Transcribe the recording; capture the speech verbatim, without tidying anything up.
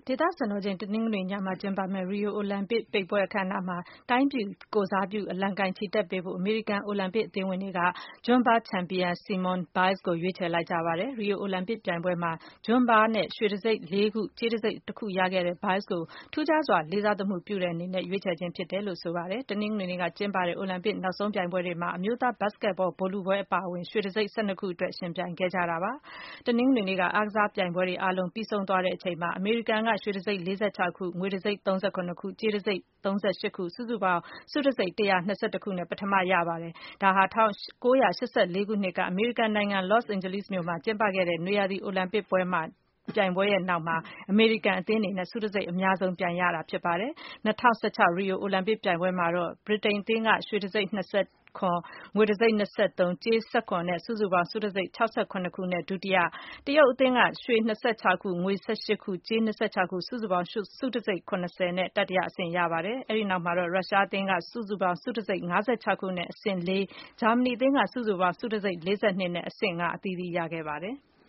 ဒေသစံတော်ချိန်တနင်္ဂနွေညမှာကျင်းပမယ့် Rio Olympic ပိတ်ပွဲအခမ်းအနားမှာ တိုင်းပြည်ကိုယ်စားပြုအလံကိုင်ချီတက်ပေးဖို့ အမေရိကန်အိုလံပစ်အသင်းဝင်တွေက ဂျွမ်းဘားချန်ပီယံ Simone Biles ကိုရွေးချယ်လိုက်ကြပါတယ်။ Rio Olympic ပြိုင်ပွဲမှာ ဂျွမ်းဘားနဲ့ ရွှေတံဆိပ်လေးခု ကြေးတံဆိပ်တခုရခဲ့တဲ့ Biles ကို ထူးခြားစွာလေးစားသမှုပြုတဲ့အနေနဲ့ ရွေးချယ်ခြင်းဖြစ်တယ်လို့ဆိုပါတယ်။ တနင်္ဂနွေနေ့ကကျင်းပတဲ့ အိုလံပစ်နောက်ဆုံးပြိုင်ပွဲတွေမှာ အမျိုးသားဘတ်စကက်ဘော ဗိုလ်လုပွဲအပါအဝင် ရွှေတံဆိပ် ၁၂ ခုအတွက် ယှဉ်ပြိုင်ခဲ့ကြတာပါ။ တနင်္ဂနွေနေ့က အားကစားပြိုင်ပွဲတွေအားလုံးပြီးဆုံးသွားချိန်မှာ အမေရိကန်က ရွှေတံဆိပ် ၄၆ ခု၊ ငွေတံဆိပ် ၃၇ ခု၊ ကြေးတံဆိပ် ၃၈ ခု စုစုပေါင်း ဆုတံဆိပ် ၁၂၁ ခုနဲ့ ပထမရခဲ့ပါတယ်။ ဒါဟာ ၁၉၈၄ ခုနှစ်က အမေရိကန်နိုင်ငံ လော့စ်အိန်ဂျလိစ်မြို့မှာကျင်းပခဲ့တဲ့ နွေရာသီအိုလံပစ်ပြိုင်ပွဲရဲ့နောက်မှာ အမေရိကန်အသင်းအနေနဲ့ ဆုတံဆိပ်အများဆုံးပြန်ရတာဖြစ်ပါတယ်။ ၂၀၁၆ Rio Olympic ပြိုင်ပွဲမှာတော့ ဗြိတိန်အသင်းက ရွှေတံဆိပ် ၂၇၊ ငွေတံဆိပ် ၂၃၊ ကြေး ၁၇ နဲ့ စုစုပေါင်း ဆုတံဆိပ် ၆၇ ခုနဲ့ ဒုတိယ၊ တရုတ်အသင်းက ရွှေ ၂၆ ခု၊ ငွေ ၁၈ ခု၊ ကြေး ၂၆ ခု စုစုပေါင်း ဆုတံဆိပ် ၇၀ နဲ့ တတိယအဆင့်ရပါတယ်။ အဲဒီနောက်မှာတော့ ရုရှားအသင်းက စုစုပေါင်း ဆုတံဆိပ် ၅၆ ခုနဲ့ အဆင့် ၄၊ ဂျာမနီအသင်းက စုစုပေါင်း ဆုတံဆိပ် ၄၂ နဲ့ အဆင့် ၅ အသီးသီးရခဲ့ပါတယ်။